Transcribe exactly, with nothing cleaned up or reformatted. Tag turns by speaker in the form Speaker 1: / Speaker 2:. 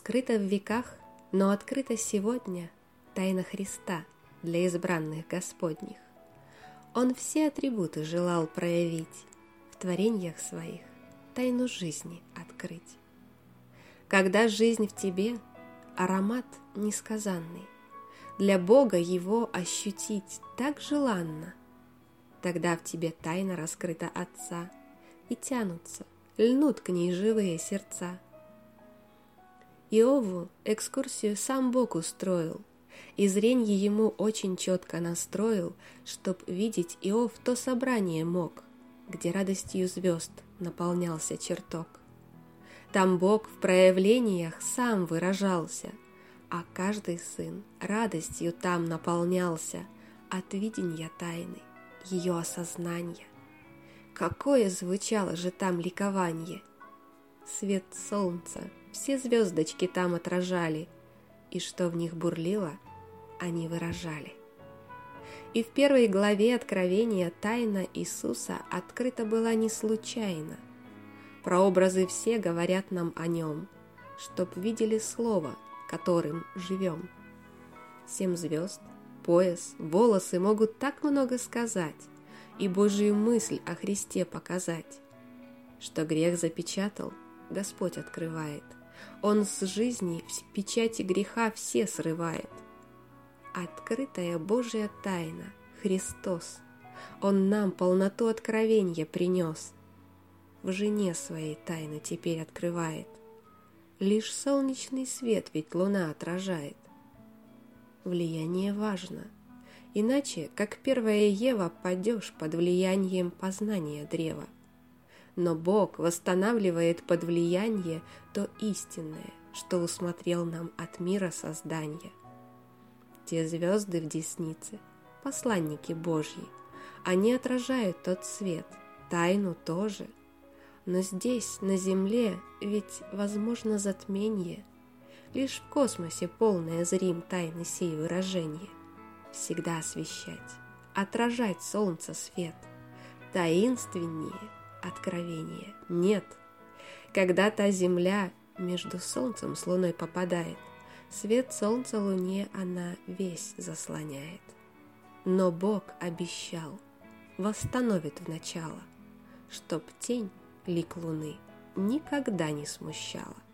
Speaker 1: Скрыто в веках, но открыто сегодня тайна Христа для избранных Господних. Он все атрибуты желал проявить, в творениях своих тайну жизни открыть. Когда жизнь в тебе — аромат несказанный, для Бога его ощутить так желанно, тогда в тебе тайна раскрыта Отца, и тянутся, льнут к ней живые сердца. Иову экскурсию сам Бог устроил, и зренье ему очень четко настроил, чтоб видеть Иов то собрание мог, где радостью звезд наполнялся чертог. Там Бог в проявлениях сам выражался, а каждый сын радостью там наполнялся от видения тайны, ее осознания. Какое звучало же там ликование! Свет солнца все звездочки там отражали, и что в них бурлило, они выражали. И в первой главе Откровения тайна Иисуса открыта была не случайно. Прообразы все говорят нам о нем, чтоб видели слово, которым живем. Семь звезд, пояс, волосы могут так много сказать и Божию мысль о Христе показать, что грех запечатал, Господь открывает. Он с жизни в печати греха все срывает. Открытая Божья тайна — Христос. Он нам полноту откровения принес. В жене своей тайну теперь открывает. Лишь солнечный свет ведь луна отражает. Влияние важно. Иначе, как первая Ева, падешь под влиянием познания древа. Но Бог восстанавливает под влияние то истинное, что усмотрел нам от мира создания. Те звезды в деснице — посланники Божьи, они отражают тот свет, тайну тоже. Но здесь, на земле, ведь возможно затмение. Лишь в космосе полная зрим тайны сей выражения. Всегда освещать, отражать солнца свет. Таинственнее откровения нет. Когда та земля между солнцем с луной попадает, свет солнца луне она весь заслоняет. Но Бог обещал, восстановит в начало, чтоб тень лик луны никогда не смущала.